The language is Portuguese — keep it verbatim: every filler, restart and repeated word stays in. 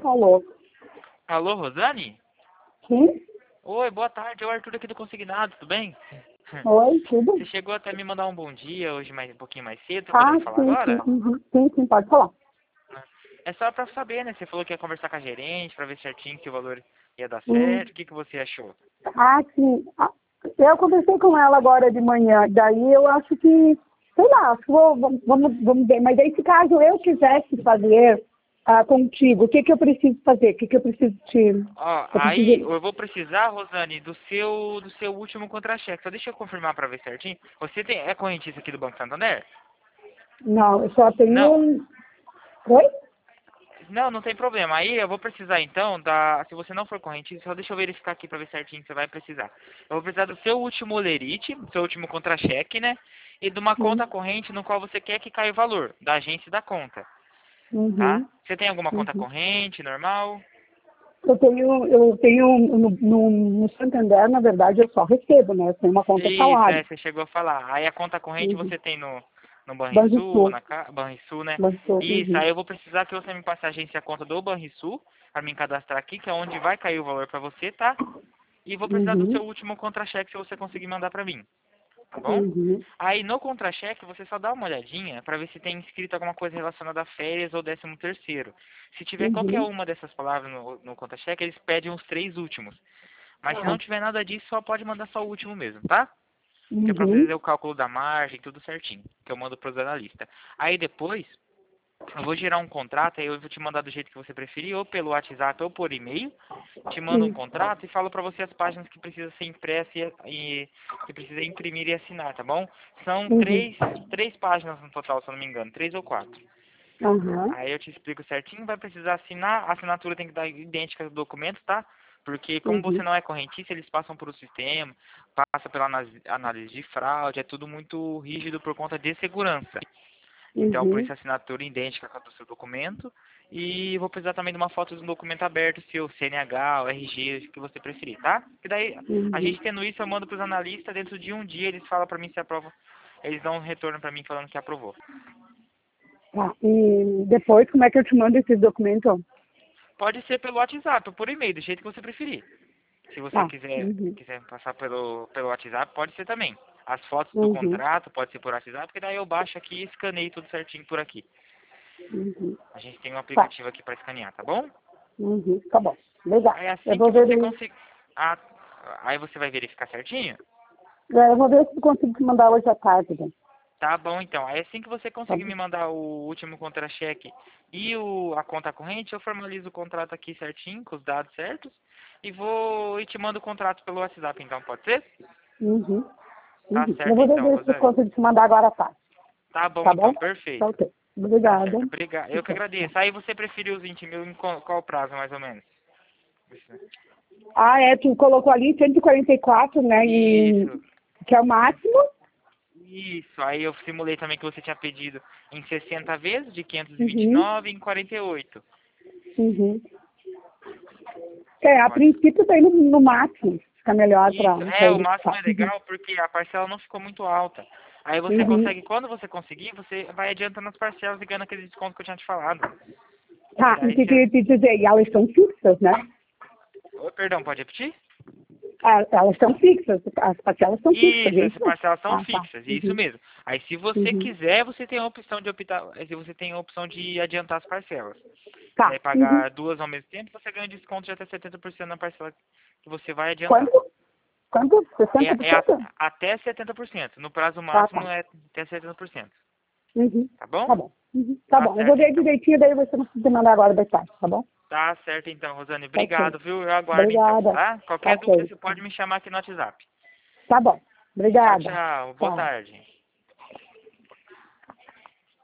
Alô? Alô, Rosane? Sim? Oi, boa tarde. É o Arthur aqui do Consignado, tudo bem? Oi, tudo? Você chegou até me mandar um bom dia hoje mais um pouquinho mais cedo, tá Ah, podendo falar sim, sim, agora? uhum. sim, sim, pode falar. É só pra saber, né? Você falou que ia conversar com a gerente pra ver certinho se o valor ia dar Hum. certo. O que, que você achou? Ah, sim. Ah, eu conversei com ela agora de manhã, daí eu acho que, sei lá, acho que vou- vamos, vamos vamos ver. Mas aí, se caso eu quisesse fazer ah, contigo, o que que eu preciso fazer? O que que eu preciso te... Ó, Eu aí preciso... eu vou precisar, Rosane, do seu do seu último contra-cheque. Só deixa eu confirmar pra ver certinho. Você tem, é correntista aqui do Banco Santander? Não, eu só tenho... Não. um- Oi? Não, não tem problema. Aí eu vou precisar então da. Se você não for correntista, só deixa eu verificar aqui pra ver certinho que você vai precisar. Eu vou precisar do seu último olerite, seu último contra-cheque, né? E de uma Sim. conta corrente no qual você quer que caia o valor, da agência da conta, tá? Uhum. Você tem alguma conta Uhum. corrente, normal? Eu tenho, eu tenho no, no, no Santander, na verdade, eu só recebo, né? Eu tenho uma conta Isso, salário. é, você chegou a falar. Aí a conta corrente Uhum. você tem no, no Banrisul, Banrisul. na Ca- Banrisul, né? Banrisul. Isso, Uhum. aí eu vou precisar que você me passe a agência a conta do Banrisul, pra me cadastrar aqui, que é onde vai cair o valor pra você, tá? E vou precisar do Uhum. seu último contra-cheque se você conseguir mandar pra mim, tá bom? Uhum. Aí no contra-cheque você só dá uma olhadinha pra ver se tem escrito alguma coisa relacionada a férias ou décimo terceiro. Se tiver qualquer Uhum. uma dessas palavras no, no contra-cheque, eles pedem os três últimos. Mas se não Tá. tiver nada disso, só pode mandar só o último mesmo, tá? Que é pra Uhum. fazer o cálculo da margem, tudo certinho, que eu mando pros analistas. Aí depois, eu vou gerar um contrato, aí eu vou te mandar do jeito que você preferir, ou pelo WhatsApp ou por e-mail. Te mando um Sim. contrato e falo pra você as páginas que precisa ser impressa e, e que precisa imprimir e assinar, tá bom? São Uhum. três, três páginas no total, se eu não me engano, três ou quatro. Aham. Aí eu te explico certinho, vai precisar assinar, a assinatura tem que dar idêntica do documento, tá? Porque como você Uhum. não é correntista, eles passam por o sistema, passa pela análise análise de fraude, é tudo muito rígido por conta de segurança. Então, por Uhum. isso a assinatura idêntica com a do seu documento. E vou precisar também de uma foto de um documento aberto, seu C N H, o R G, o que você preferir, tá? E daí, a Uhum. gente tendo isso, eu mando pros analistas, dentro de um dia eles falam pra mim se aprova. Eles dão um retorno pra mim falando que aprovou. Tá. E depois, como é que eu te mando esses documentos? Pode ser pelo WhatsApp ou por e-mail, do jeito que você preferir. Se você Tá. quiser, Uhum. quiser passar pelo, pelo WhatsApp, pode ser também. As fotos do Uhum. contrato pode ser por WhatsApp, porque daí eu baixo aqui e escaneio tudo certinho por aqui. Uhum. A gente tem um Tá. aplicativo aqui para escanear, tá bom? Uhum. Tá bom. Legal. Aí Eu assim vou que ver você isso. conseguir... Ah, aí você vai verificar certinho? É, eu vou ver se eu consigo te mandar hoje à tarde, né? Tá bom, então. Aí assim que você Tá conseguir bom. me mandar o último contra-cheque e o, a conta corrente, eu formalizo o contrato aqui certinho, com os dados certos, e vou e te mando o contrato pelo WhatsApp, então, pode ser? Uhum. Tá Uhum. Eu certo vou então, ver se eu Rosane. consigo te mandar agora à tarde. Tá bom Tá bom? então, Tá perfeito. ok. Tá Obrigada. certo, obrigado. Eu que Então, tá. agradeço. Aí você preferiu os vinte mil em qual, qual prazo, mais ou menos? Ah, é, tu colocou ali cento e quarenta e quatro, né, e, Isso, que é o máximo. isso. Aí eu simulei também que você tinha pedido em sessenta vezes, de quinhentos e vinte e Uhum, nove em quarenta e oito. uhum. É, a Pode. princípio tá indo no máximo, fica melhor para Isso, é, o ele máximo ficar. é Uhum, legal porque a parcela não ficou muito alta. Aí você uhum. consegue, quando você conseguir, você vai adiantando as parcelas e ganhando aquele desconto que eu tinha te falado. Que Tá, e daí te, você... te, te dizer, e elas são fixas, né? Oi, perdão, pode repetir? Ah, elas são fixas, as parcelas são fixas, é Isso, as isso? parcelas são Ah, tá. fixas, isso Uhum, mesmo. Aí se você uhum. quiser, você tem a opção de optar, se você tem a opção de adiantar as parcelas. Que Tá. daí Uhum. pagar duas ao mesmo tempo, você ganha desconto de até setenta por cento na parcela que você vai adiantar. Quanto? Quanto? É, é a- sessenta por cento? até setenta por cento. No prazo Ah, máximo tá. é até setenta por cento. Uhum. Tá bom? Tá bom. Uhum. Tá Tá bom. Eu vou certo ver então. direitinho, daí você não precisa mandar agora detalhes, tá bom? Tá certo então, Rosane. Tá ok. Obrigado, viu? Eu aguardo então, Obrigada. tá? Tá Qualquer dúvida ok. você pode me chamar aqui no WhatsApp. Tá bom. Tchau, Obrigada. tchau. Boa Tchau. tarde.